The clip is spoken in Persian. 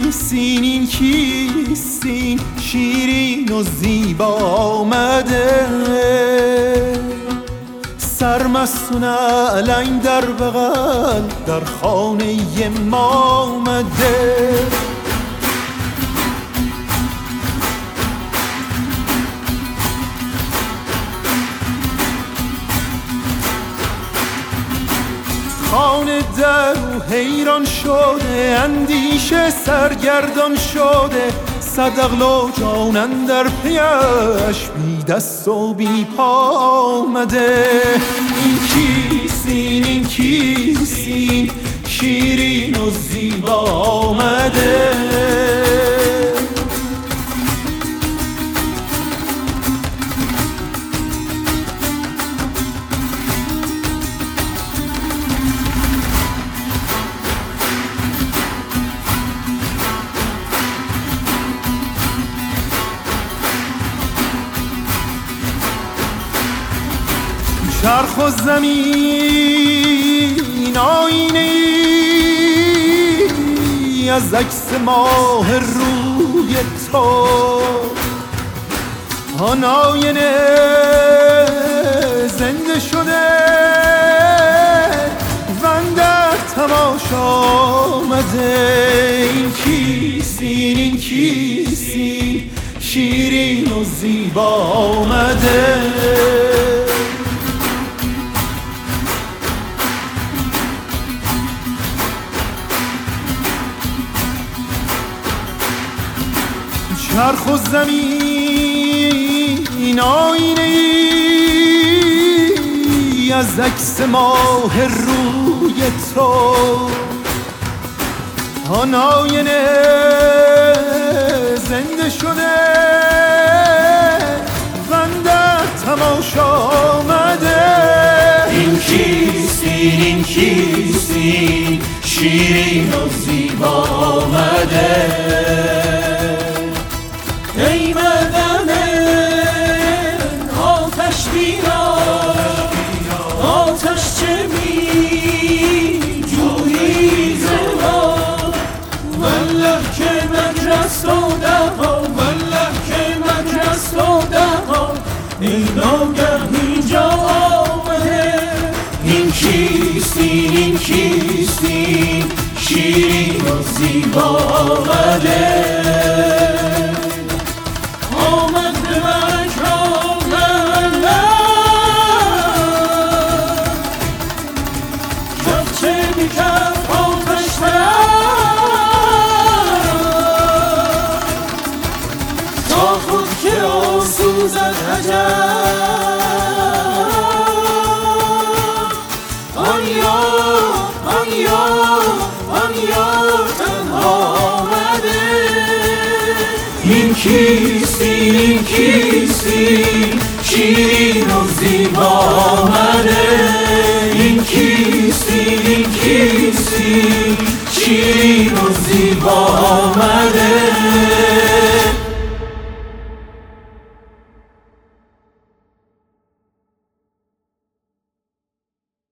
کیستین این کیستین شیرین و زیبا آمده سرمست و نعلین در بغل در خانه ما آمده خانه در و حیران شده اندیشه سرگردان شده صدقل و جانن در پیش بی دست و بی پا آمده این کیستین این کیستین شیرین و زیبا آمده چرخ و زمین آینه ای از عکس ماه روی تو آن آینه زنده شده و اندر تماشا آمده این کیستین این کیستین شیرین و زیبا آمده چرخ و زمین آینه ای از عکس ماه روی تو آن آینه زنده شده و اندر تماشا آمده این کیستین این کیستین شیرین و زیبا آمده ای بدن آتش بیار آتش چه می جویی ز ما والله که مجرس و دها والله که مجرس و دها ای ناگه اینجا آمده این کیستین این کیستین شیرین و زیبا آمده سوزد عجب آن یار تنها آمده این کیستین این کیستین شیرین و زیبا آمده این کیستین این کیستین شیرین و زیبا آمده